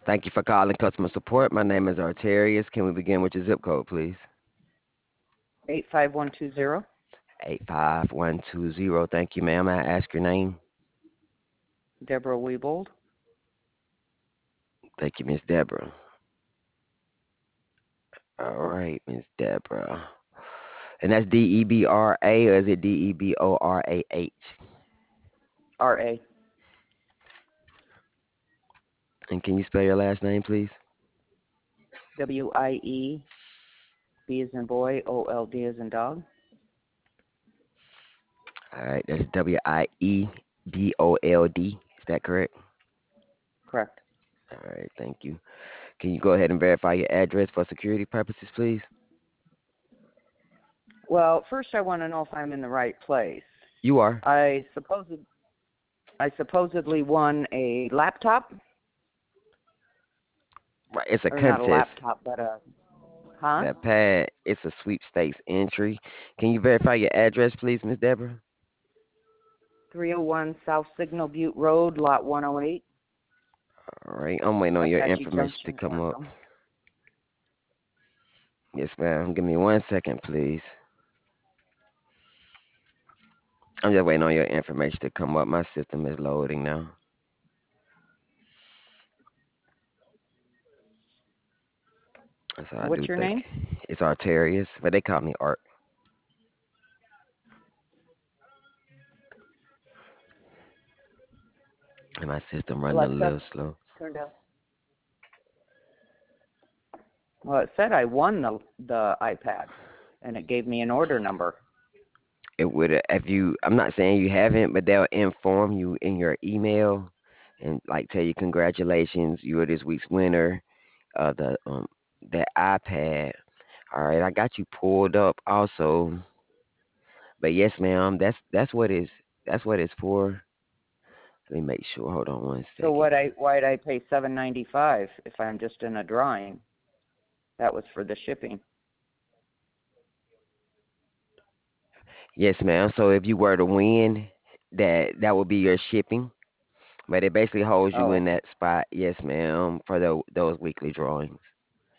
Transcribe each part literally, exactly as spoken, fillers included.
Thank you for calling customer support. My name is Arterius. Can we begin with your zip code, please? eight five one two zero. eight five one two zero. Thank you, ma'am. I ask your name. Deborah Weebold. Thank you, Miss Deborah. All right, Miss Deborah. And that's D E B R A or is it D E B O R A H? R A. And can you spell your last name, please? W I E. B as in boy. O L D as in dog. All right, that's W I E B O L D. Is that correct? Correct. All right, thank you. Can you go ahead and verify your address for security purposes, please? Well, first I want to know if I'm in the right place. You are. I supposed I supposedly won a laptop, Right, it's a or not a contest. laptop, but a huh? That pad, it's a sweepstakes entry. Can you verify your address, please, Miss Deborah? three oh one South Signal Butte Road, Lot one oh eight, All right, I'm waiting on your Apache information to Junction, come up. Orem. Yes, ma'am. Give me one second, please. I'm just waiting on your information to come up. My system is loading now. That's how I do What's your name? think. It's Arterius, but they call me Art. And my system running a Alexa, little slow. turn down. Well, it said I won the the iPad, and it gave me an order number. It would if you. I'm not saying you haven't, but they'll inform you in your email and like tell you congratulations, you are this week's winner of the um that iPad. All right, I got you pulled up also. But yes, ma'am, that's that's what it's that's what it's for. Let me make sure. Hold on one So second. what I why'd I pay seven ninety five if I'm just in a drawing? That was for the shipping. Yes, ma'am. So if you were to win, that that would be your shipping. But it basically holds you Oh, in okay. that spot. Yes, ma'am, for the, those weekly drawings.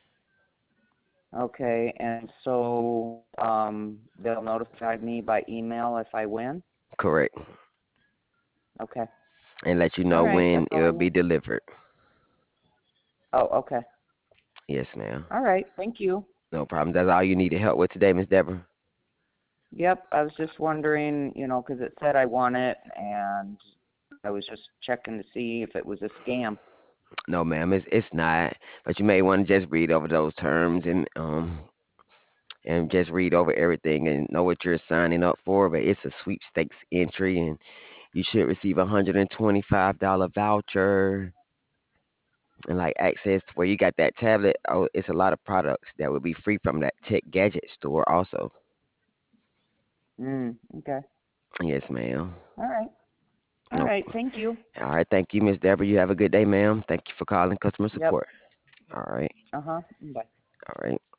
Okay, and so um, they'll notify me by email if I win. Correct. Okay. And let you All know right, when that's all I it'll be need. delivered. Oh, okay. Yes, ma'am. All right. Thank you. No problem. That's all you needed help with today, Miss Deborah. Yep, I was just wondering, you know, because it said I won it, and I was just checking to see if it was a scam. No, ma'am, it's it's not. But you may want to just read over those terms and um and just read over everything and know what you're signing up for. But it's a sweepstakes entry, and you should receive a hundred and twenty-five dollar voucher and like access to where you got that tablet. Oh, it's a lot of products that would be free from that tech gadget store. Also, Mm, okay. yes, ma'am. All right. All No. right. Thank you. All right. Thank you, Miss Deborah. You have a good day, ma'am. Thank you for calling customer Yep. support. All right. Uh huh. Bye. All right.